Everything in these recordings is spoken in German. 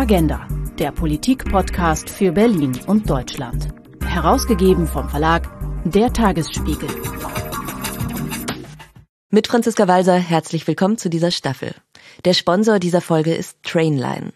Agenda, der Politik-Podcast für Berlin und Deutschland. Herausgegeben vom Verlag Der Tagesspiegel. Mit Franziska Walser herzlich willkommen zu dieser Staffel. Der Sponsor dieser Folge ist Trainline.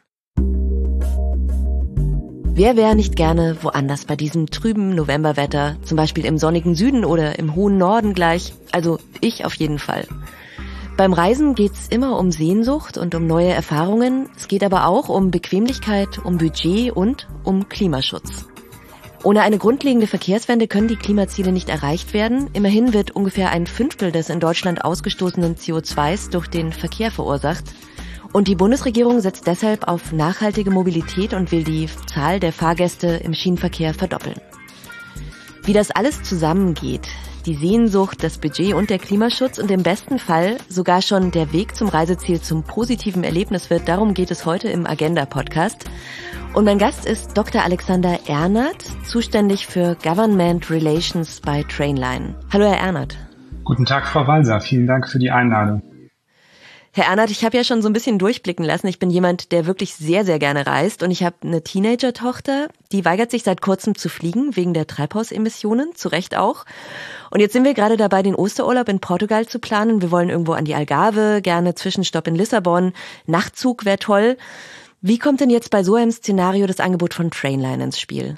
Wer wäre nicht gerne woanders bei diesem trüben Novemberwetter, zum Beispiel im sonnigen Süden oder im hohen Norden gleich? Also ich auf jeden Fall. Beim Reisen geht's immer um Sehnsucht und um neue Erfahrungen. Es geht aber auch um Bequemlichkeit, um Budget und um Klimaschutz. Ohne eine grundlegende Verkehrswende können die Klimaziele nicht erreicht werden. Immerhin wird ungefähr 1/5 des in Deutschland ausgestoßenen CO2s durch den Verkehr verursacht. Und die Bundesregierung setzt deshalb auf nachhaltige Mobilität und will die Zahl der Fahrgäste im Schienenverkehr verdoppeln. Wie das alles zusammengeht, die Sehnsucht, das Budget und der Klimaschutz und im besten Fall sogar schon der Weg zum Reiseziel zum positiven Erlebnis wird, darum geht es heute im Agenda-Podcast. Und mein Gast ist Dr. Alexander Ernert, zuständig für Government Relations bei Trainline. Hallo, Herr Ernert. Guten Tag, Frau Walser. Vielen Dank für die Einladung. Herr Ernert, ich habe ja schon so ein bisschen durchblicken lassen. Ich bin jemand, der wirklich sehr, sehr gerne reist. Und ich habe eine Teenager-Tochter, die weigert sich seit kurzem zu fliegen, wegen der Treibhausemissionen, zu Recht auch. Und jetzt sind wir gerade dabei, den Osterurlaub in Portugal zu planen. Wir wollen irgendwo an die Algarve, gerne Zwischenstopp in Lissabon. Nachtzug wäre toll. Wie kommt denn jetzt bei so einem Szenario das Angebot von Trainline ins Spiel?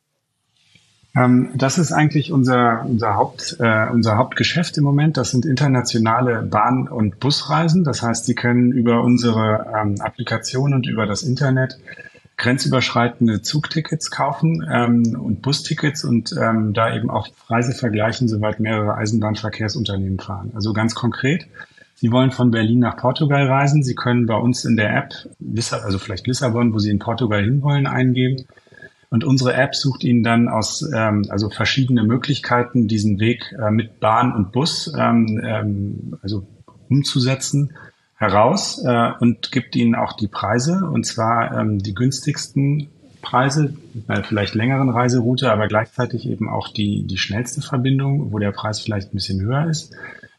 Das ist eigentlich unser Hauptgeschäft im Moment. Das sind internationale Bahn- und Busreisen. Das heißt, Sie können über unsere Applikation und über das Internet grenzüberschreitende Zugtickets kaufen und Bustickets und da eben auch Preise vergleichen, soweit mehrere Eisenbahnverkehrsunternehmen fahren. Also ganz konkret, Sie wollen von Berlin nach Portugal reisen. Sie können bei uns in der App, also vielleicht Lissabon, wo Sie in Portugal hinwollen, eingeben. Und unsere App sucht Ihnen dann aus also verschiedene Möglichkeiten, diesen Weg mit Bahn und Bus also umzusetzen, heraus und gibt Ihnen auch die Preise, und zwar die günstigsten Preise, vielleicht längeren Reiseroute, aber gleichzeitig eben auch die schnellste Verbindung, wo der Preis vielleicht ein bisschen höher ist,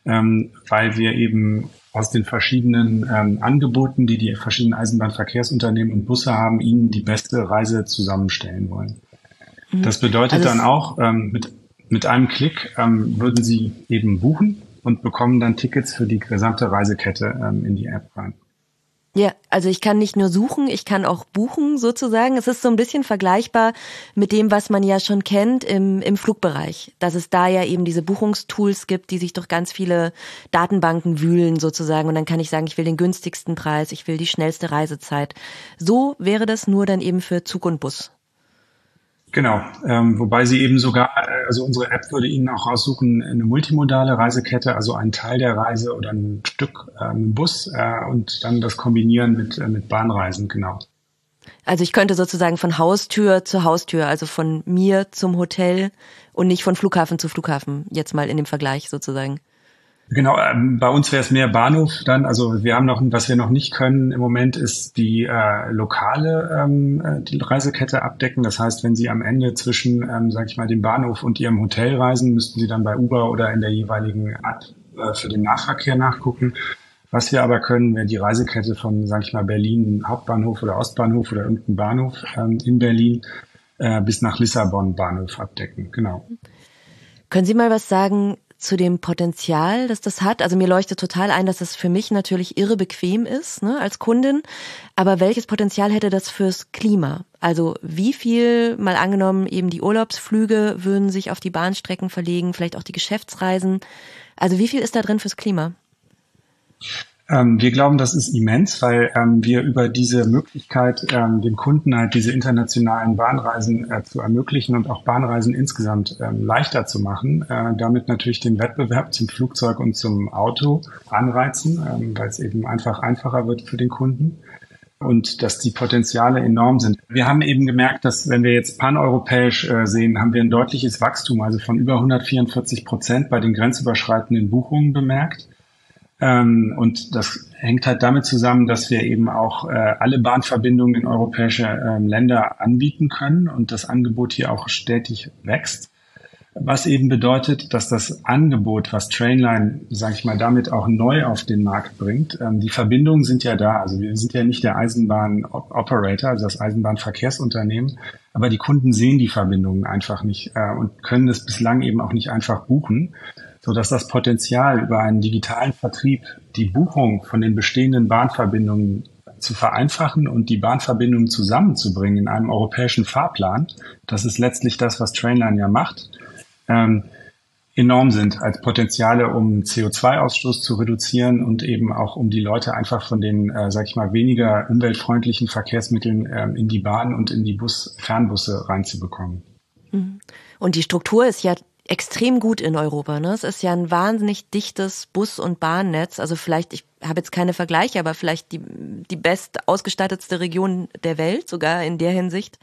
weil wir eben aus den verschiedenen Angeboten, die verschiedenen Eisenbahnverkehrsunternehmen und Busse haben, Ihnen die beste Reise zusammenstellen wollen. Das bedeutet dann auch, mit einem Klick würden Sie eben buchen und bekommen dann Tickets für die gesamte Reisekette in die App rein. Ja, also ich kann nicht nur suchen, ich kann auch buchen sozusagen. Es ist so ein bisschen vergleichbar mit dem, was man ja schon kennt im Flugbereich. Dass es da ja eben diese Buchungstools gibt, die sich durch ganz viele Datenbanken wühlen sozusagen. Und dann kann ich sagen, ich will den günstigsten Preis, ich will die schnellste Reisezeit. So wäre das nur dann eben für Zug und Bus. Genau, wobei Sie eben sogar, also unsere App würde Ihnen auch raussuchen, eine multimodale Reisekette, also einen Teil der Reise oder ein Stück im Bus und dann das kombinieren mit Bahnreisen, genau. Also ich könnte sozusagen von Haustür zu Haustür, also von mir zum Hotel und nicht von Flughafen zu Flughafen, jetzt mal in dem Vergleich sozusagen. Genau, bei uns wäre es mehr Bahnhof dann. Also wir haben was wir noch nicht können im Moment, ist die lokale die Reisekette abdecken. Das heißt, wenn Sie am Ende zwischen, sage ich mal, dem Bahnhof und Ihrem Hotel reisen, müssten Sie dann bei Uber oder in der jeweiligen App für den Nahverkehr nachgucken. Was wir aber können, wäre die Reisekette von, sage ich mal, Berlin Hauptbahnhof oder Ostbahnhof oder irgendein Bahnhof in Berlin bis nach Lissabon Bahnhof abdecken. Genau. Können Sie mal was sagen zu dem Potenzial, das das hat? Also mir leuchtet total ein, dass das für mich natürlich irre bequem ist, ne, als Kundin. Aber welches Potenzial hätte das fürs Klima? Also wie viel, mal angenommen, eben die Urlaubsflüge würden sich auf die Bahnstrecken verlegen, vielleicht auch die Geschäftsreisen. Also wie viel ist da drin fürs Klima? Wir glauben, das ist immens, weil wir über diese Möglichkeit, dem Kunden halt diese internationalen Bahnreisen zu ermöglichen und auch Bahnreisen insgesamt leichter zu machen, damit natürlich den Wettbewerb zum Flugzeug und zum Auto anreizen, weil es eben einfach einfacher wird für den Kunden und dass die Potenziale enorm sind. Wir haben eben gemerkt, dass wenn wir jetzt paneuropäisch sehen, haben wir ein deutliches Wachstum, also von über 144% bei den grenzüberschreitenden Buchungen bemerkt. Und das hängt halt damit zusammen, dass wir eben auch alle Bahnverbindungen in europäische Länder anbieten können und das Angebot hier auch stetig wächst. Was eben bedeutet, dass das Angebot, was Trainline, sage ich mal, damit auch neu auf den Markt bringt, die Verbindungen sind ja da. Also wir sind ja nicht der Eisenbahn-Operator, also das Eisenbahnverkehrsunternehmen, aber die Kunden sehen die Verbindungen einfach nicht und können es bislang eben auch nicht einfach buchen, sodass das Potenzial über einen digitalen Vertrieb die Buchung von den bestehenden Bahnverbindungen zu vereinfachen und die Bahnverbindungen zusammenzubringen in einem europäischen Fahrplan, das ist letztlich das, was Trainline ja macht, enorm sind als Potenziale, um CO2-Ausstoß zu reduzieren und eben auch um die Leute einfach von den, sag ich mal, weniger umweltfreundlichen Verkehrsmitteln in die Bahn und in die Fernbusse reinzubekommen. Und die Struktur ist ja extrem gut in Europa, ne? Es ist ja ein wahnsinnig dichtes Bus- und Bahnnetz. Also vielleicht, ich habe jetzt keine Vergleiche, aber vielleicht die best ausgestattetste Region der Welt, sogar in der Hinsicht.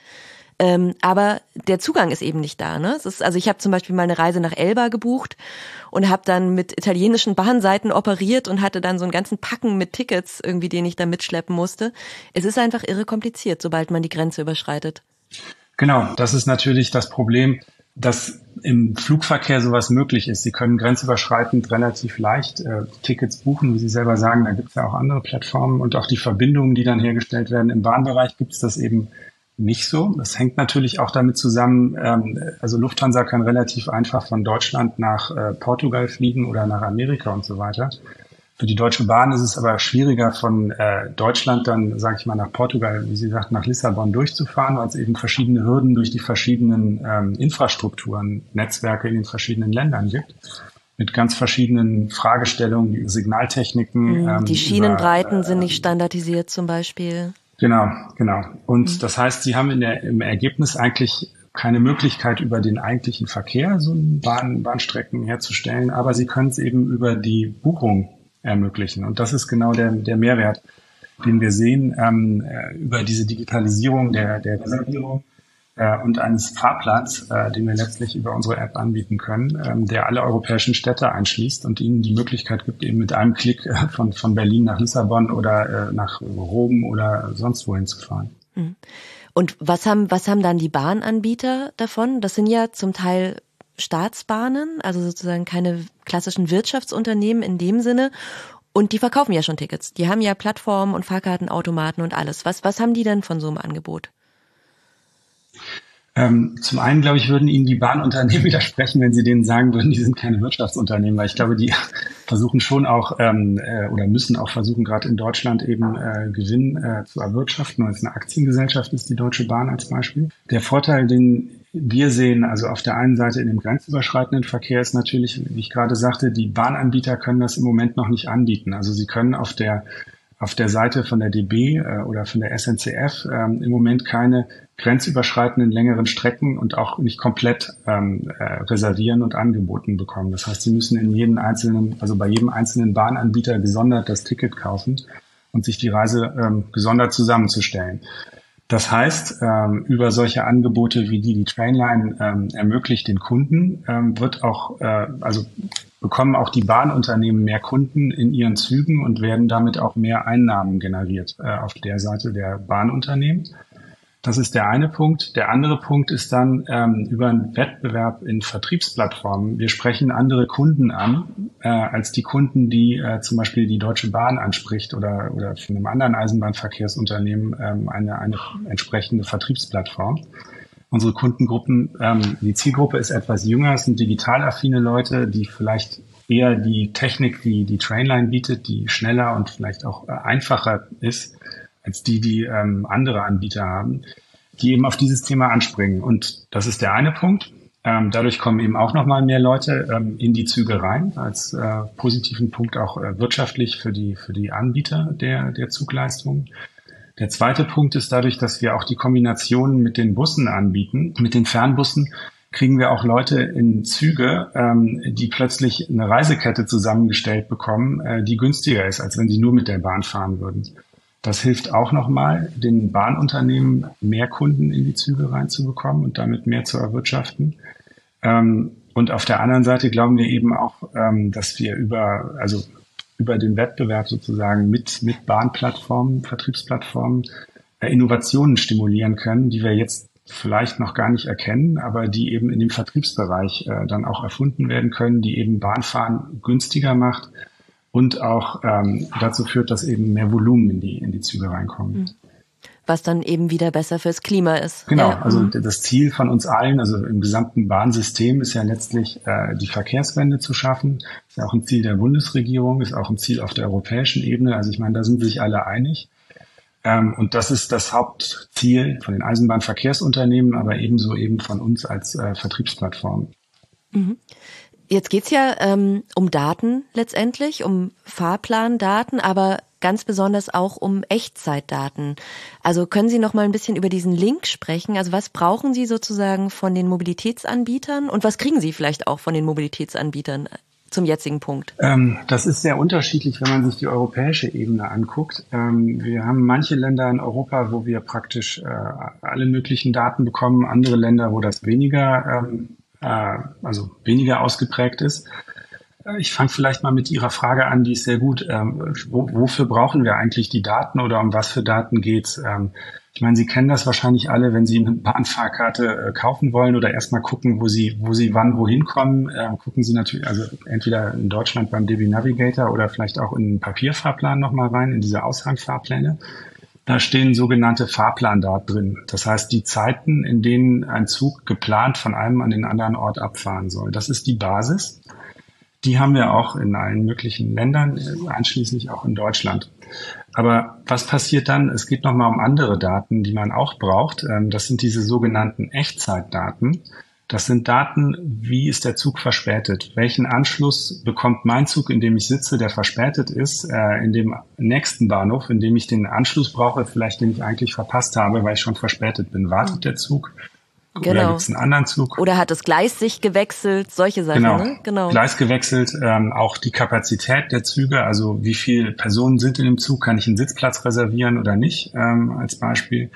Aber der Zugang ist eben nicht da, ne? Es ist, also ich habe zum Beispiel mal eine Reise nach Elba gebucht und habe dann mit italienischen Bahnseiten operiert und hatte dann so einen ganzen Packen mit Tickets irgendwie, den ich da mitschleppen musste. Es ist einfach irre kompliziert, sobald man die Grenze überschreitet. Genau, das ist natürlich das Problem, dass im Flugverkehr sowas möglich ist. Sie können grenzüberschreitend relativ leicht Tickets buchen, wie Sie selber sagen. Da gibt es ja auch andere Plattformen und auch die Verbindungen, die dann hergestellt werden. Im Bahnbereich gibt es das eben nicht so. Das hängt natürlich auch damit zusammen, also Lufthansa kann relativ einfach von Deutschland nach Portugal fliegen oder nach Amerika und so weiter. Für die Deutsche Bahn ist es aber schwieriger, von Deutschland dann, sage ich mal, nach Portugal, wie Sie sagt, nach Lissabon durchzufahren, weil es eben verschiedene Hürden durch die verschiedenen Infrastrukturen, Netzwerke in den verschiedenen Ländern gibt. Mit ganz verschiedenen Fragestellungen, die Signaltechniken. Die Schienenbreiten sind nicht standardisiert zum Beispiel. Genau. Und das heißt, Sie haben im Ergebnis eigentlich keine Möglichkeit, über den eigentlichen Verkehr so Bahnstrecken herzustellen, aber Sie können es eben über die Buchung ermöglichen. Und das ist genau der Mehrwert, den wir sehen über diese Digitalisierung der Reservierung und eines Fahrplans, den wir letztlich über unsere App anbieten können, der alle europäischen Städte einschließt und ihnen die Möglichkeit gibt, eben mit einem Klick von Berlin nach Lissabon oder nach Rom oder sonst wohin zu fahren. Und was haben dann die Bahnanbieter davon? Das sind ja zum Teil Staatsbahnen, also sozusagen keine klassischen Wirtschaftsunternehmen in dem Sinne. Und die verkaufen ja schon Tickets. Die haben ja Plattformen und Fahrkartenautomaten und alles. Was haben die denn von so einem Angebot? Zum einen, glaube ich, würden Ihnen die Bahnunternehmen widersprechen, wenn Sie denen sagen würden, die sind keine Wirtschaftsunternehmen, weil ich glaube, die versuchen schon auch oder müssen auch versuchen, gerade in Deutschland eben Gewinn zu erwirtschaften. Weil es eine Aktiengesellschaft ist, die Deutsche Bahn als Beispiel. Der Vorteil, den wir sehen, also auf der einen Seite in dem grenzüberschreitenden Verkehr ist natürlich, wie ich gerade sagte, die Bahnanbieter können das im Moment noch nicht anbieten. Also sie können auf der Seite von der DB oder von der SNCF im Moment keine grenzüberschreitenden längeren Strecken und auch nicht komplett reservieren und angeboten bekommen. Das heißt, sie müssen bei jedem einzelnen Bahnanbieter gesondert das Ticket kaufen und sich die Reise gesondert zusammenzustellen. Das heißt, über solche Angebote wie die Trainline ermöglicht den Kunden, bekommen auch die Bahnunternehmen mehr Kunden in ihren Zügen und werden damit auch mehr Einnahmen generiert auf der Seite der Bahnunternehmen. Das ist der eine Punkt. Der andere Punkt ist dann über einen Wettbewerb in Vertriebsplattformen. Wir sprechen andere Kunden an als die Kunden, die zum Beispiel die Deutsche Bahn anspricht oder von einem anderen Eisenbahnverkehrsunternehmen eine entsprechende Vertriebsplattform. Unsere Kundengruppen, die Zielgruppe ist etwas jünger, es sind digital affine Leute, die vielleicht eher die Technik, die Trainline bietet, die schneller und vielleicht auch einfacher ist, als die andere Anbieter haben, die eben auf dieses Thema anspringen. Und das ist der eine Punkt. Dadurch kommen eben auch nochmal mehr Leute in die Züge rein, als positiven Punkt auch wirtschaftlich für die Anbieter der Zugleistungen. Der zweite Punkt ist dadurch, dass wir auch die Kombination mit den Bussen anbieten, mit den Fernbussen, kriegen wir auch Leute in Züge, die plötzlich eine Reisekette zusammengestellt bekommen, die günstiger ist, als wenn sie nur mit der Bahn fahren würden. Das hilft auch nochmal, den Bahnunternehmen mehr Kunden in die Züge reinzubekommen und damit mehr zu erwirtschaften. Und auf der anderen Seite glauben wir eben auch, dass wir über den Wettbewerb sozusagen mit Bahnplattformen, Vertriebsplattformen, Innovationen stimulieren können, die wir jetzt vielleicht noch gar nicht erkennen, aber die eben in dem Vertriebsbereich dann auch erfunden werden können, die eben Bahnfahren günstiger macht und auch dazu führt, dass eben mehr Volumen in die Züge reinkommen. Was dann eben wieder besser fürs Klima ist. Genau, also das Ziel von uns allen, also im gesamten Bahnsystem, ist ja letztlich die Verkehrswende zu schaffen. Ist ja auch ein Ziel der Bundesregierung, ist auch ein Ziel auf der europäischen Ebene. Also ich meine, da sind sich alle einig. Und das ist das Hauptziel von den Eisenbahnverkehrsunternehmen, aber ebenso eben von uns als Vertriebsplattform. Jetzt geht's ja um Daten letztendlich, um Fahrplandaten, aber ganz besonders auch um Echtzeitdaten. Also können Sie noch mal ein bisschen über diesen Link sprechen? Also was brauchen Sie sozusagen von den Mobilitätsanbietern und was kriegen Sie vielleicht auch von den Mobilitätsanbietern zum jetzigen Punkt? Das ist sehr unterschiedlich, wenn man sich die europäische Ebene anguckt. Wir haben manche Länder in Europa, wo wir praktisch alle möglichen Daten bekommen, andere Länder, wo das weniger ausgeprägt ist. Ich fange vielleicht mal mit Ihrer Frage an, die ist sehr gut. Wofür brauchen wir eigentlich die Daten oder um was für Daten geht's? Ich meine, Sie kennen das wahrscheinlich alle, wenn Sie eine Bahnfahrkarte kaufen wollen oder erstmal gucken, wo Sie wann wohin kommen, gucken Sie natürlich, also entweder in Deutschland beim DB Navigator oder vielleicht auch in den Papierfahrplan nochmal rein, in diese Aushangfahrpläne. Da stehen sogenannte Fahrplandaten drin. Das heißt, die Zeiten, in denen ein Zug geplant von einem an den anderen Ort abfahren soll. Das ist die Basis. Die haben wir auch in allen möglichen Ländern, einschließlich auch in Deutschland. Aber was passiert dann? Es geht nochmal um andere Daten, die man auch braucht. Das sind diese sogenannten Echtzeitdaten. Das sind Daten, wie ist der Zug verspätet? Welchen Anschluss bekommt mein Zug, in dem ich sitze, der verspätet ist, in dem nächsten Bahnhof, in dem ich den Anschluss brauche, vielleicht den ich eigentlich verpasst habe, weil ich schon verspätet bin? Wartet der Zug? Genau. Oder gibt es einen anderen Zug? Oder hat das Gleis sich gewechselt? Solche Sachen, ne? Genau. Gleis gewechselt, auch die Kapazität der Züge, also wie viele Personen sind in dem Zug, kann ich einen Sitzplatz reservieren oder nicht, als Beispiel.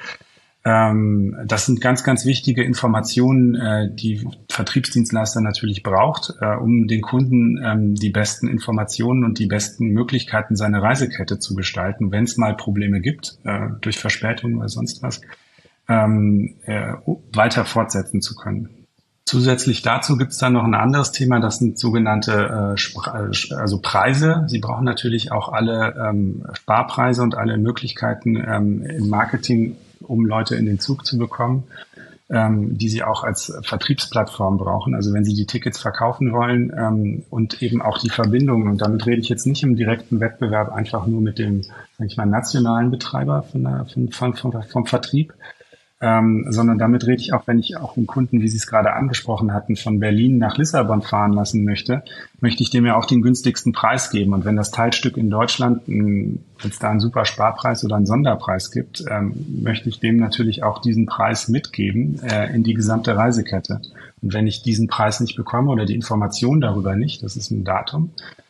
Das sind ganz, ganz wichtige Informationen, die Vertriebsdienstleister natürlich braucht, um den Kunden die besten Informationen und die besten Möglichkeiten, seine Reisekette zu gestalten, wenn es mal Probleme gibt, durch Verspätung oder sonst was, weiter fortsetzen zu können. Zusätzlich dazu gibt es dann noch ein anderes Thema, das sind sogenannte Preise. Sie brauchen natürlich auch alle Sparpreise und alle Möglichkeiten im Marketing, um Leute in den Zug zu bekommen, die Sie auch als Vertriebsplattform brauchen. Also wenn Sie die Tickets verkaufen wollen und eben auch die Verbindungen. Und damit rede ich jetzt nicht im direkten Wettbewerb einfach nur mit dem, sag ich mal, nationalen Betreiber vom Vertrieb, sondern damit rede ich auch, wenn ich auch einen Kunden, wie Sie es gerade angesprochen hatten, von Berlin nach Lissabon fahren lassen möchte ich dem ja auch den günstigsten Preis geben. Und wenn das Teilstück in Deutschland, wenn es da einen super Sparpreis oder einen Sonderpreis gibt, möchte ich dem natürlich auch diesen Preis mitgeben in die gesamte Reisekette. Und wenn ich diesen Preis nicht bekomme oder die Information darüber nicht, das ist ein Datum,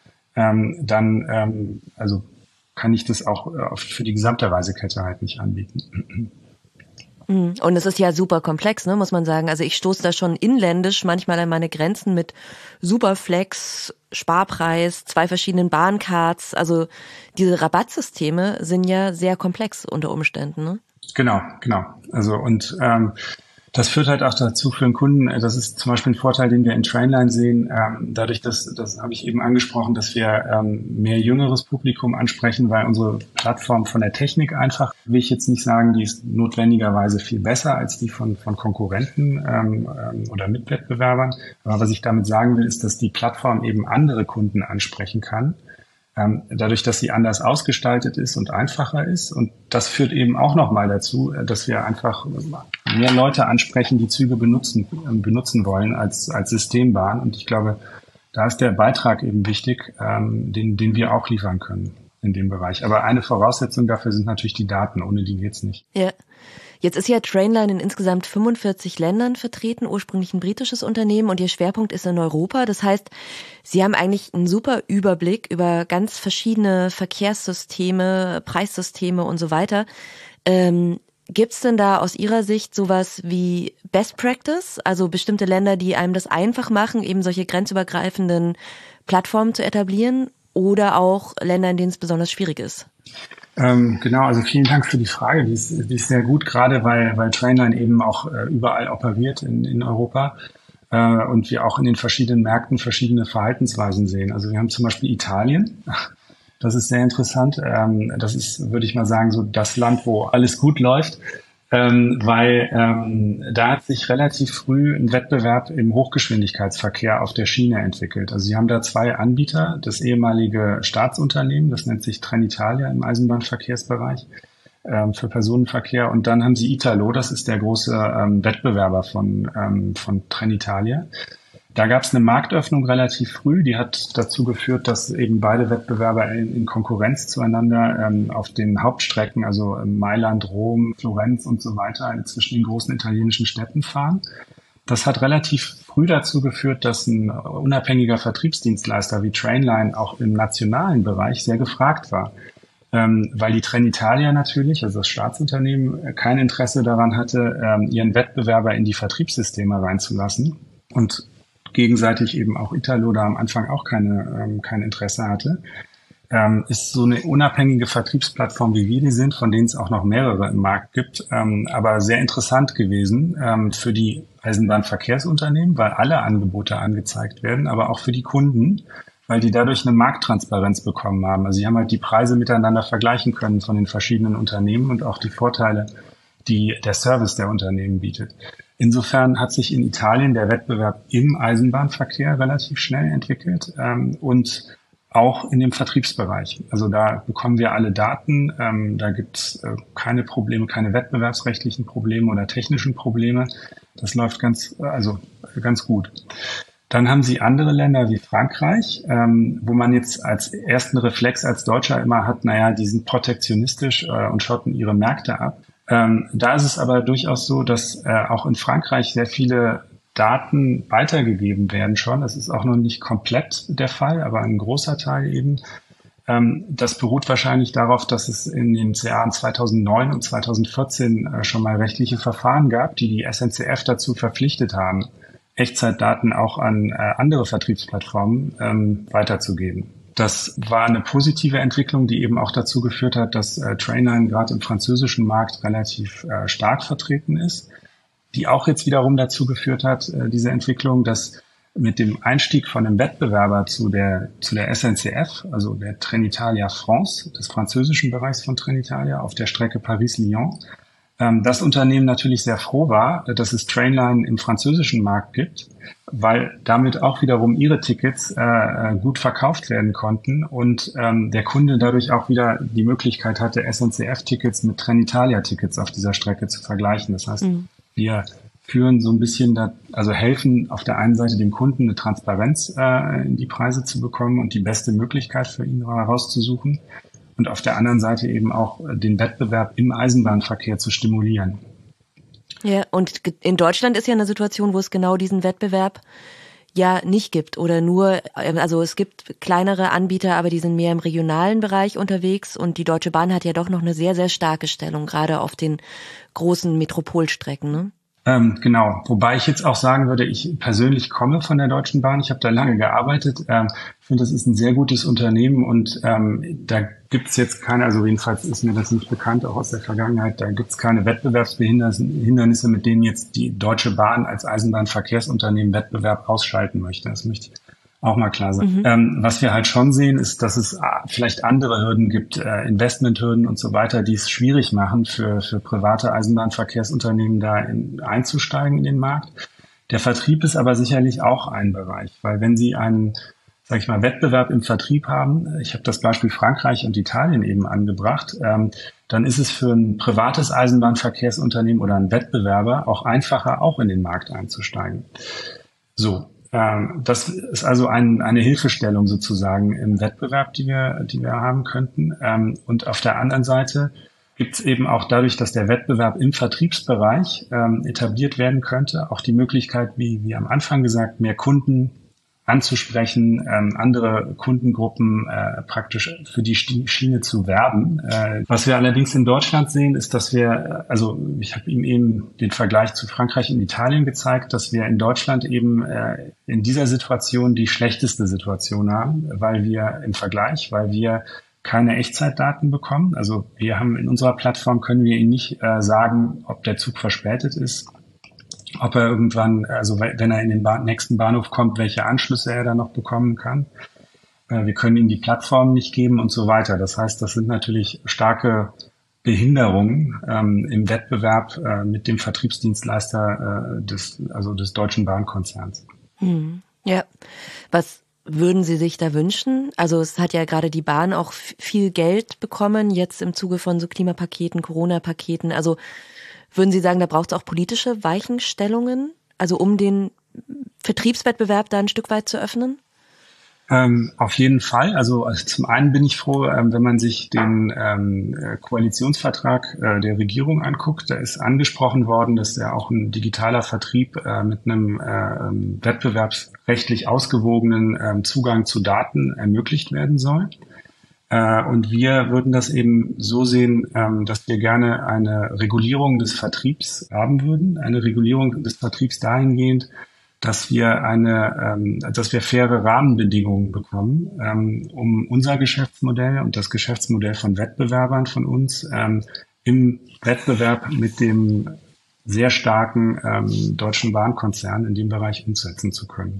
dann kann ich das auch für die gesamte Reisekette halt nicht anbieten. Und es ist ja super komplex, ne, muss man sagen. Also ich stoße da schon inländisch manchmal an meine Grenzen mit Superflex, Sparpreis, 2 verschiedenen Bahncards. Also diese Rabattsysteme sind ja sehr komplex unter Umständen, ne? Genau. Also und das führt halt auch dazu für einen Kunden, das ist zum Beispiel ein Vorteil, den wir in Trainline sehen, dadurch, das habe ich eben angesprochen, dass wir mehr jüngeres Publikum ansprechen, weil unsere Plattform von der Technik einfach, will ich jetzt nicht sagen, die ist notwendigerweise viel besser als die von Konkurrenten oder Mitwettbewerbern. Aber was ich damit sagen will, ist, dass die Plattform eben andere Kunden ansprechen kann. Dadurch, dass sie anders ausgestaltet ist und einfacher ist. Und das führt eben auch nochmal dazu, dass wir einfach mehr Leute ansprechen, die Züge benutzen wollen als Systembahn. Und ich glaube, da ist der Beitrag eben wichtig, den wir auch liefern können in dem Bereich. Aber eine Voraussetzung dafür sind natürlich die Daten. Ohne die geht's nicht. Ja. Jetzt ist ja Trainline in insgesamt 45 Ländern vertreten, ursprünglich ein britisches Unternehmen und Ihr Schwerpunkt ist in Europa. Das heißt, Sie haben eigentlich einen super Überblick über ganz verschiedene Verkehrssysteme, Preissysteme und so weiter. Gibt's denn da aus Ihrer Sicht sowas wie Best Practice, also bestimmte Länder, die einem das einfach machen, eben solche grenzübergreifenden Plattformen zu etablieren oder auch Länder, in denen es besonders schwierig ist? Genau, also vielen Dank für die Frage. Die ist sehr gut, gerade weil Trainline eben auch überall operiert in Europa und wir auch in den verschiedenen Märkten verschiedene Verhaltensweisen sehen. Also wir haben zum Beispiel Italien. Das ist sehr interessant. Das ist, würde ich mal sagen, so das Land, wo alles gut läuft, weil da hat sich relativ früh ein Wettbewerb im Hochgeschwindigkeitsverkehr auf der Schiene entwickelt. Also sie haben da zwei Anbieter, das ehemalige Staatsunternehmen, das nennt sich Trenitalia im Eisenbahnverkehrsbereich für Personenverkehr, und dann haben sie Italo, das ist der große Wettbewerber von Trenitalia. Da gab es eine Marktöffnung relativ früh, die hat dazu geführt, dass eben beide Wettbewerber in Konkurrenz zueinander auf den Hauptstrecken, also Mailand, Rom, Florenz und so weiter, zwischen den großen italienischen Städten fahren. Das hat relativ früh dazu geführt, dass ein unabhängiger Vertriebsdienstleister wie Trainline auch im nationalen Bereich sehr gefragt war, weil die Trenitalia natürlich, also das Staatsunternehmen, kein Interesse daran hatte, ihren Wettbewerber in die Vertriebssysteme reinzulassen und gegenseitig eben auch Italo da am Anfang auch kein Interesse hatte, ist so eine unabhängige Vertriebsplattform, wie wir die sind, von denen es auch noch mehrere im Markt gibt, aber sehr interessant gewesen für die Eisenbahnverkehrsunternehmen, weil alle Angebote angezeigt werden, aber auch für die Kunden, weil die dadurch eine Markttransparenz bekommen haben. Also sie haben halt die Preise miteinander vergleichen können von den verschiedenen Unternehmen und auch die Vorteile, die der Service der Unternehmen bietet. Insofern hat sich in Italien der Wettbewerb im Eisenbahnverkehr relativ schnell entwickelt und auch in dem Vertriebsbereich. Also da bekommen wir alle Daten, da gibt es keine Probleme, keine wettbewerbsrechtlichen Probleme oder technischen Probleme. Das läuft ganz gut. Dann haben Sie andere Länder wie Frankreich, wo man jetzt als ersten Reflex als Deutscher immer hat, die sind protektionistisch und schotten ihre Märkte ab. Da ist es aber durchaus so, dass auch in Frankreich sehr viele Daten weitergegeben werden schon. Das ist auch noch nicht komplett der Fall, aber ein großer Teil eben. Das beruht wahrscheinlich darauf, dass es in den Jahren 2009 und 2014 schon mal rechtliche Verfahren gab, die die SNCF dazu verpflichtet haben, Echtzeitdaten auch an andere Vertriebsplattformen weiterzugeben. Das war eine positive Entwicklung, die eben auch dazu geführt hat, dass Trainline gerade im französischen Markt relativ stark vertreten ist, die auch jetzt wiederum dazu geführt hat, diese Entwicklung, dass mit dem Einstieg von einem Wettbewerber zu der SNCF, also der Trenitalia France, des französischen Bereichs von Trenitalia auf der Strecke Paris-Lyon, das Unternehmen natürlich sehr froh war, dass es Trainline im französischen Markt gibt, weil damit auch wiederum ihre Tickets gut verkauft werden konnten und der Kunde dadurch auch wieder die Möglichkeit hatte, SNCF-Tickets mit Trenitalia-Tickets auf dieser Strecke zu vergleichen. Das heißt, wir führen so ein bisschen, helfen auf der einen Seite dem Kunden eine Transparenz in die Preise zu bekommen und die beste Möglichkeit für ihn herauszusuchen. Und auf der anderen Seite eben auch den Wettbewerb im Eisenbahnverkehr zu stimulieren. Ja, und in Deutschland ist ja eine Situation, wo es genau diesen Wettbewerb ja nicht gibt oder nur, also es gibt kleinere Anbieter, aber die sind mehr im regionalen Bereich unterwegs und die Deutsche Bahn hat ja doch noch eine sehr, sehr starke Stellung, gerade auf den großen Metropolstrecken, ne? Genau, wobei ich jetzt auch sagen würde, ich persönlich komme von der Deutschen Bahn, ich habe da lange gearbeitet, ich finde, das ist ein sehr gutes Unternehmen und da gibt's jetzt keine, also jedenfalls ist mir das nicht bekannt, auch aus der Vergangenheit, da gibt's keine Wettbewerbshindernisse, mit denen jetzt die Deutsche Bahn als Eisenbahnverkehrsunternehmen Wettbewerb ausschalten möchte. Das möchte ich auch mal klar sein. Was wir halt schon sehen, ist, dass es vielleicht andere Hürden gibt, Investmenthürden und so weiter, die es schwierig machen für private Eisenbahnverkehrsunternehmen da einzusteigen in den Markt. Der Vertrieb ist aber sicherlich auch ein Bereich, weil wenn Sie einen, Wettbewerb im Vertrieb haben, ich habe das Beispiel Frankreich und Italien eben angebracht, dann ist es für ein privates Eisenbahnverkehrsunternehmen oder einen Wettbewerber auch einfacher, auch in den Markt einzusteigen. So. Das ist also eine Hilfestellung sozusagen im Wettbewerb, die wir haben könnten. Und auf der anderen Seite gibt es eben auch dadurch, dass der Wettbewerb im Vertriebsbereich etabliert werden könnte, auch die Möglichkeit, wie am Anfang gesagt, mehr Kunden anzusprechen, andere Kundengruppen praktisch für die Schiene zu werben. Was wir allerdings in Deutschland sehen, ist, dass wir, also ich habe ihm eben den Vergleich zu Frankreich und Italien gezeigt, dass wir in Deutschland eben in dieser Situation die schlechteste Situation haben, weil wir keine Echtzeitdaten bekommen. Also wir haben in unserer Plattform, können wir Ihnen nicht sagen, ob der Zug verspätet ist, ob er irgendwann, also wenn er in den nächsten Bahnhof kommt, welche Anschlüsse er da noch bekommen kann. Wir können ihm die Plattform nicht geben und so weiter. Das heißt, das sind natürlich starke Behinderungen im Wettbewerb mit dem Vertriebsdienstleister des Deutschen Bahnkonzerns. Ja, was würden Sie sich da wünschen? Also es hat ja gerade die Bahn auch viel Geld bekommen, jetzt im Zuge von so Klimapaketen, Corona-Paketen. Also würden Sie sagen, da braucht es auch politische Weichenstellungen, also um den Vertriebswettbewerb da ein Stück weit zu öffnen? Auf jeden Fall. Also zum einen bin ich froh, wenn man sich den Koalitionsvertrag der Regierung anguckt. Da ist angesprochen worden, dass ja auch ein digitaler Vertrieb mit einem wettbewerbsrechtlich ausgewogenen Zugang zu Daten ermöglicht werden soll. Und wir würden das eben so sehen, dass wir gerne eine Regulierung des Vertriebs haben würden. Eine Regulierung des Vertriebs dahingehend, dass wir faire Rahmenbedingungen bekommen, um unser Geschäftsmodell und das Geschäftsmodell von Wettbewerbern von uns im Wettbewerb mit dem sehr starken Deutschen Bahnkonzern in dem Bereich umsetzen zu können.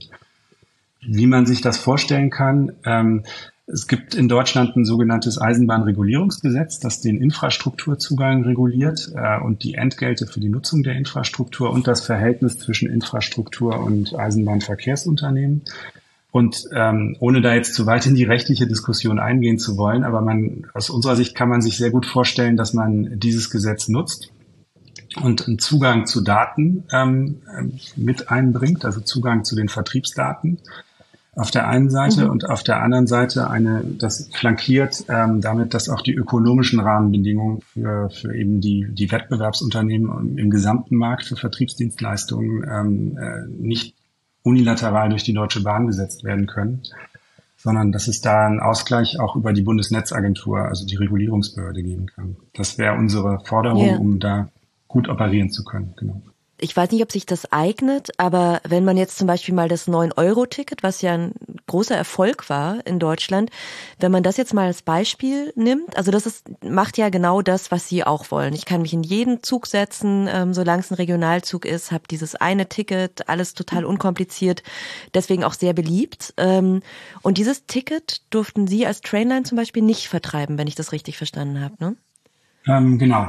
Wie man sich das vorstellen kann, es gibt in Deutschland ein sogenanntes Eisenbahnregulierungsgesetz, das den Infrastrukturzugang reguliert und die Entgelte für die Nutzung der Infrastruktur und das Verhältnis zwischen Infrastruktur und Eisenbahnverkehrsunternehmen. Und ohne da jetzt zu weit in die rechtliche Diskussion eingehen zu wollen, aber aus unserer Sicht kann man sich sehr gut vorstellen, dass man dieses Gesetz nutzt und einen Zugang zu Daten mit einbringt, also Zugang zu den Vertriebsdaten auf der einen Seite und auf der anderen Seite das flankiert damit, dass auch die ökonomischen Rahmenbedingungen für eben die Wettbewerbsunternehmen im gesamten Markt für Vertriebsdienstleistungen nicht unilateral durch die Deutsche Bahn gesetzt werden können, sondern dass es da einen Ausgleich auch über die Bundesnetzagentur, also die Regulierungsbehörde, geben kann. Das wäre unsere Forderung, um da gut operieren zu können. Genau. Ich weiß nicht, ob sich das eignet, aber wenn man jetzt zum Beispiel mal das 9-Euro-Ticket, was ja ein großer Erfolg war in Deutschland, wenn man das jetzt mal als Beispiel nimmt, also macht ja genau das, was Sie auch wollen. Ich kann mich in jeden Zug setzen, solange es ein Regionalzug ist, habe dieses eine Ticket, alles total unkompliziert, deswegen auch sehr beliebt. Und dieses Ticket durften Sie als Trainline zum Beispiel nicht vertreiben, wenn ich das richtig verstanden habe, ne? Genau.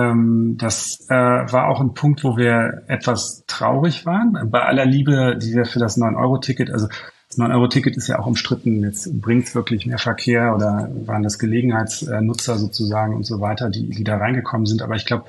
Das war auch ein Punkt, wo wir etwas traurig waren. Bei aller Liebe, die wir für das 9-Euro-Ticket, also das 9-Euro-Ticket ist ja auch umstritten. Jetzt bringt es wirklich mehr Verkehr oder waren das Gelegenheitsnutzer sozusagen und so weiter, die da reingekommen sind. Aber ich glaube,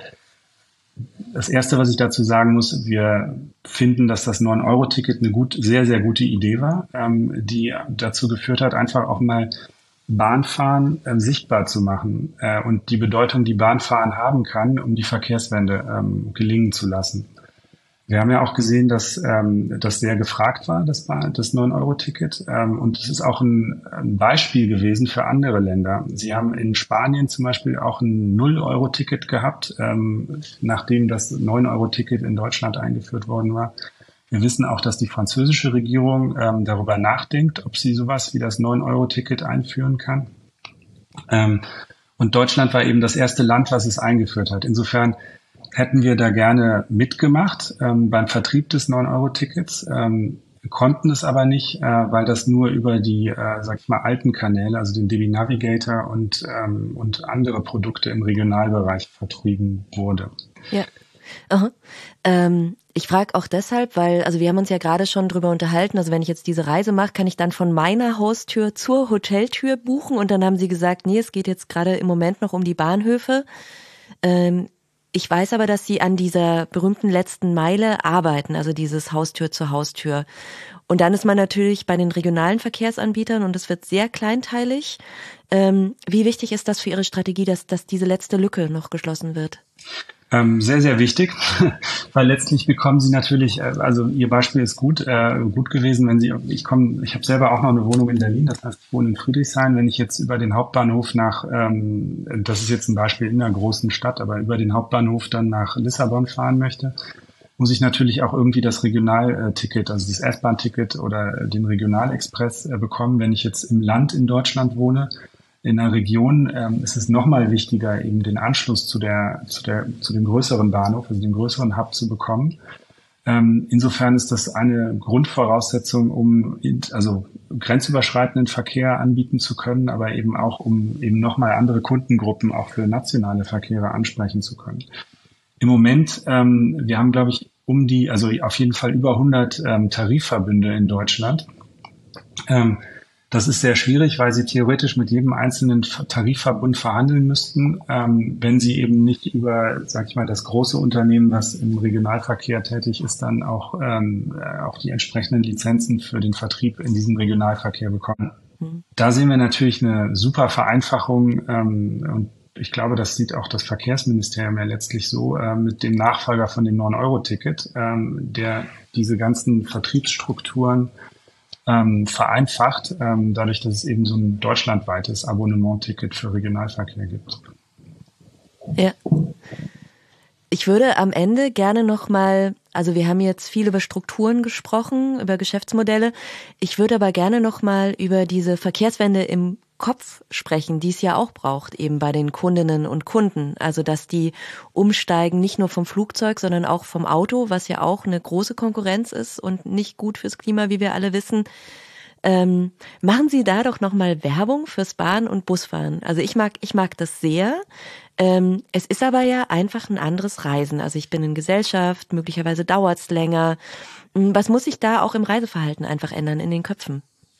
das Erste, was ich dazu sagen muss, wir finden, dass das 9-Euro-Ticket eine sehr, sehr gute Idee war, die dazu geführt hat, einfach auch mal Bahnfahren sichtbar zu machen und die Bedeutung, die Bahnfahren haben kann, um die Verkehrswende gelingen zu lassen. Wir haben ja auch gesehen, dass das sehr gefragt war, das 9-Euro-Ticket. Und es ist auch ein Beispiel gewesen für andere Länder. Sie haben in Spanien zum Beispiel auch ein 0-Euro-Ticket gehabt, nachdem das 9-Euro-Ticket in Deutschland eingeführt worden war. Wir wissen auch, dass die französische Regierung darüber nachdenkt, ob sie sowas wie das 9-Euro-Ticket einführen kann. Und Deutschland war eben das erste Land, was es eingeführt hat. Insofern hätten wir da gerne mitgemacht beim Vertrieb des 9-Euro-Tickets, konnten es aber nicht, weil das nur über die, alten Kanäle, also den DB Navigator und andere Produkte im Regionalbereich vertrieben wurde. Ja. Aha. Ich frage auch deshalb, weil, also wir haben uns ja gerade schon drüber unterhalten, also wenn ich jetzt diese Reise mache, kann ich dann von meiner Haustür zur Hoteltür buchen und dann haben sie gesagt, nee, es geht jetzt gerade im Moment noch um die Bahnhöfe. Ich weiß aber, dass sie an dieser berühmten letzten Meile arbeiten, also dieses Haustür zu Haustür. Und dann ist man natürlich bei den regionalen Verkehrsanbietern und es wird sehr kleinteilig. Wie wichtig ist das für Ihre Strategie, dass diese letzte Lücke noch geschlossen wird? Sehr, sehr wichtig, weil letztlich bekommen Sie natürlich, also Ihr Beispiel ist gut gewesen, wenn Sie, ich habe selber auch noch eine Wohnung in Berlin, das heißt, ich wohne in Friedrichshain, wenn ich jetzt über den Hauptbahnhof das ist jetzt ein Beispiel in einer großen Stadt, aber über den Hauptbahnhof dann nach Lissabon fahren möchte, muss ich natürlich auch irgendwie das Regionalticket, also das S-Bahn-Ticket oder den Regionalexpress bekommen. Wenn ich jetzt im Land in Deutschland wohne, In der Region ist es nochmal wichtiger, eben den Anschluss zu dem größeren Bahnhof, also dem größeren Hub zu bekommen. Insofern ist das eine Grundvoraussetzung, um also grenzüberschreitenden Verkehr anbieten zu können, aber eben auch, um eben nochmal andere Kundengruppen auch für nationale Verkehre ansprechen zu können. Im Moment, wir haben, glaube ich, also auf jeden Fall über 100 Tarifverbünde in Deutschland. Das ist sehr schwierig, weil sie theoretisch mit jedem einzelnen Tarifverbund verhandeln müssten, wenn sie eben nicht über, sag ich mal, das große Unternehmen, was im Regionalverkehr tätig ist, dann auch die entsprechenden Lizenzen für den Vertrieb in diesem Regionalverkehr bekommen. Da sehen wir natürlich eine super Vereinfachung, und ich glaube, das sieht auch das Verkehrsministerium ja letztlich so, mit dem Nachfolger von dem 9-Euro-Ticket, der diese ganzen Vertriebsstrukturen vereinfacht, dadurch, dass es eben so ein deutschlandweites Abonnement-Ticket für Regionalverkehr gibt. Ja. Ich würde am Ende gerne nochmal, also wir haben jetzt viel über Strukturen gesprochen, über Geschäftsmodelle. Ich würde aber gerne nochmal über diese Verkehrswende im Kopf sprechen, die es ja auch braucht, eben bei den Kundinnen und Kunden. Also dass die umsteigen, nicht nur vom Flugzeug, sondern auch vom Auto, was ja auch eine große Konkurrenz ist und nicht gut fürs Klima, wie wir alle wissen. Machen Sie da doch nochmal Werbung fürs Bahn- und Busfahren. Also ich mag das sehr. Es ist aber ja einfach ein anderes Reisen. Also ich bin in Gesellschaft, möglicherweise dauert's länger. Was muss sich da auch im Reiseverhalten einfach ändern in den Köpfen?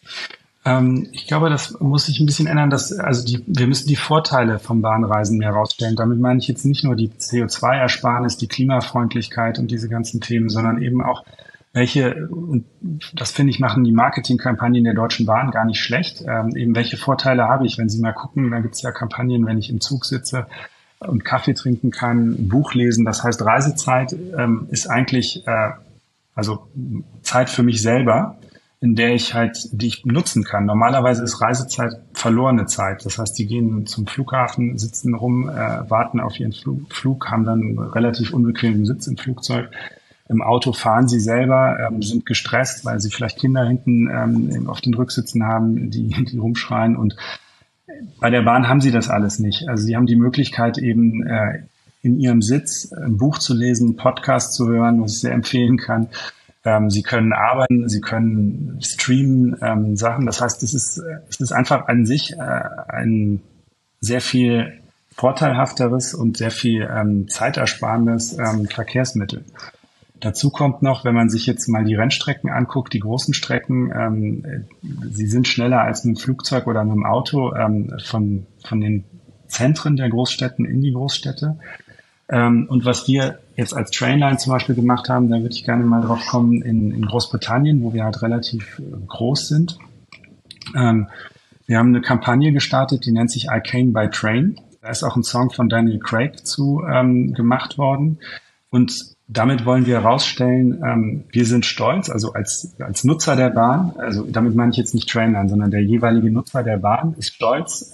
Ich glaube, das muss sich ein bisschen ändern, wir müssen die Vorteile vom Bahnreisen mehr rausstellen. Damit meine ich jetzt nicht nur die CO2-Ersparnis, die Klimafreundlichkeit und diese ganzen Themen, sondern eben auch und das finde ich, machen die Marketingkampagnen der Deutschen Bahn gar nicht schlecht. Eben welche Vorteile habe ich, wenn Sie mal gucken, da gibt es ja Kampagnen, wenn ich im Zug sitze und Kaffee trinken kann, ein Buch lesen. Das heißt, Reisezeit ist eigentlich also Zeit für mich selber, in der die ich nutzen kann. Normalerweise ist Reisezeit verlorene Zeit. Das heißt, die gehen zum Flughafen, sitzen rum, warten auf ihren Flug, haben dann einen relativ unbequemen Sitz im Flugzeug. Im Auto fahren sie selber, sind gestresst, weil sie vielleicht Kinder hinten auf den Rücksitzen haben, die rumschreien. Und bei der Bahn haben sie das alles nicht. Also sie haben die Möglichkeit eben in ihrem Sitz ein Buch zu lesen, einen Podcast zu hören, was ich sehr empfehlen kann. Sie können arbeiten, sie können streamen, Sachen. Das heißt, es ist einfach an sich ein sehr viel vorteilhafteres und sehr viel zeitersparendes Verkehrsmittel. Dazu kommt noch, wenn man sich jetzt mal die Rennstrecken anguckt, die großen Strecken, sie sind schneller als mit dem Flugzeug oder mit dem Auto von den Zentren der Großstädten in die Großstädte. Und was wir jetzt als Trainline zum Beispiel gemacht haben, da würde ich gerne mal drauf kommen, in Großbritannien, wo wir halt relativ groß sind. Wir haben eine Kampagne gestartet, die nennt sich I Came by Train. Da ist auch ein Song von Daniel Craig zu gemacht worden. Und damit wollen wir herausstellen, wir sind stolz, also als Nutzer der Bahn, also damit meine ich jetzt nicht Trainline, sondern der jeweilige Nutzer der Bahn ist stolz,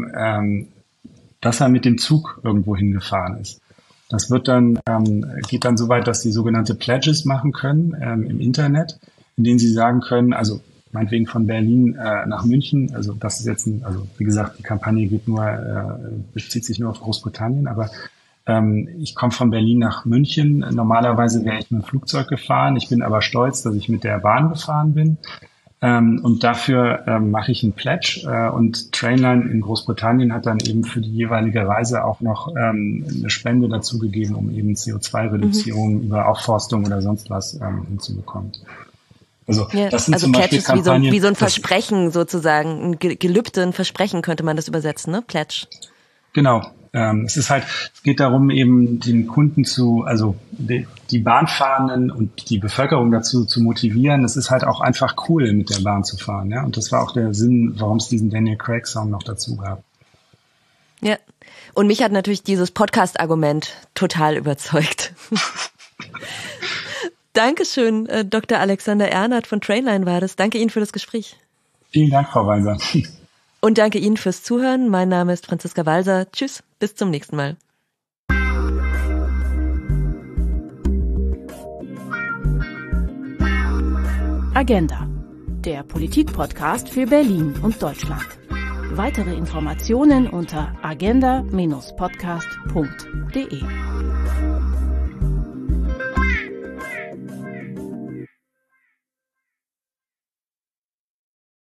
dass er mit dem Zug irgendwo hingefahren ist. Das geht dann so weit, dass sie sogenannte Pledges machen können im Internet, in denen sie sagen können, also meinetwegen von Berlin nach München, also das ist jetzt wie gesagt, die Kampagne bezieht sich nur auf Großbritannien, aber ich komme von Berlin nach München. Normalerweise wäre ich mit dem Flugzeug gefahren. Ich bin aber stolz, dass ich mit der Bahn gefahren bin. Und dafür mache ich einen Pledge. Und Trainline in Großbritannien hat dann eben für die jeweilige Reise auch noch eine Spende dazu gegeben, um eben CO2-Reduzierung über Aufforstung oder sonst was hinzubekommen. Also, ja, das sind zum Beispiel Kampagnen, wie so ein Versprechen sozusagen, ein Gelübde, ein Versprechen könnte man das übersetzen, ne? Pledge. Genau. Es geht darum, eben den Kunden die Bahnfahrenden und die Bevölkerung dazu zu motivieren. Es ist halt auch einfach cool, mit der Bahn zu fahren, ja. Und das war auch der Sinn, warum es diesen Daniel Craig Song noch dazu gab. Ja. Und mich hat natürlich dieses Podcast-Argument total überzeugt. Dankeschön, Dr. Alexander Ernert von Trainline war das. Danke Ihnen für das Gespräch. Vielen Dank, Frau Walser. Und danke Ihnen fürs Zuhören. Mein Name ist Franziska Walser. Tschüss, bis zum nächsten Mal. Agenda, der Politik-Podcast für Berlin und Deutschland. Weitere Informationen unter agenda-podcast.de.